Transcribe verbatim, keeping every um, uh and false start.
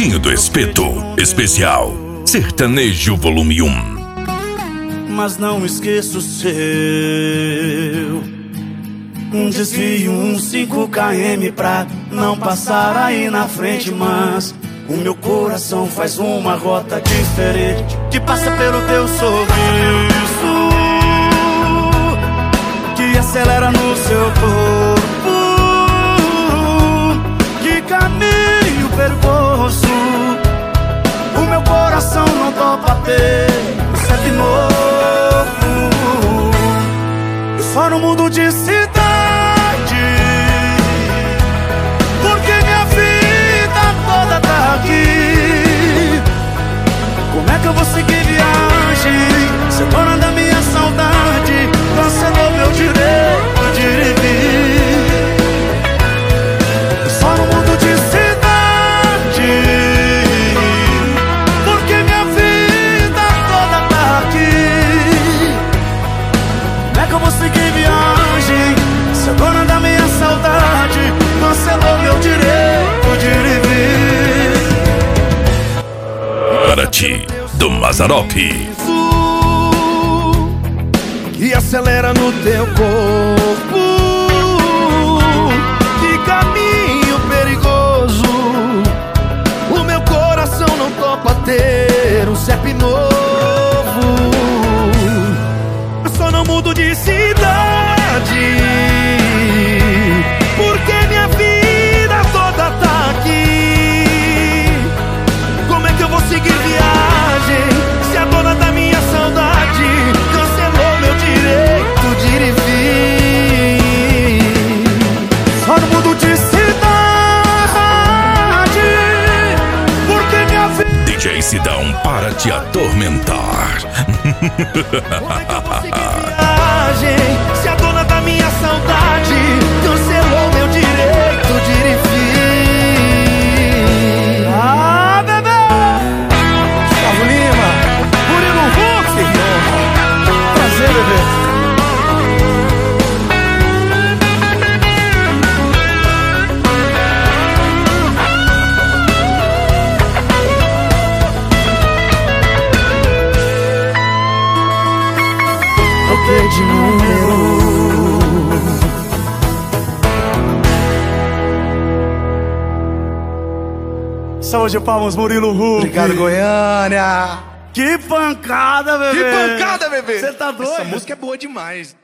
Pretinho do Espeto, especial Sertanejo Volume um. Mas não esqueço o seu. Um desvio, um cinco quilômetros pra não passar aí na frente, mas o meu coração faz uma rota diferente que passa pelo teu sorriso, que acelera no seu corpo. Que caminho perigoso, o meu coração não topa ter sempre novo. Eu só no mundo de cidade, porque minha vida toda tá aqui. Como é que eu vou seguir viagem? Você é dona da minha saudade, cancelou meu direito de ir e vir. Eu só no mundo de cidade, porque minha vida toda tá aqui. Como é que eu vou seguir viagem? Você é dona da minha saudade, cancelou meu direito de ir e vir. Para ti, do Mazzaropi. Que acelera no teu corpo. Que caminho perigoso, o meu coração não topa ter um C E P novo. Eu só não mudo de cidade, porque minha vida toda tá aqui. Como é que eu vou seguir viagem se a dona da minha saudade cancelou meu direito de ir e vir? Só no mundo de cidade, porque minha vida... D J Sidão para te atormentar. Como é que eu vou seguir viagem se a dona da minha saudade cancelou meu direito de ir e vir? Ah, bebê! Gustavo Lima, Murilo Huck, prazer, bebê. Troquei de número. Saúde de palmas, Murilo Huck. Obrigado, Goiânia. Que pancada, bebê. Que pancada, bebê. Você tá doido? Essa música é boa demais.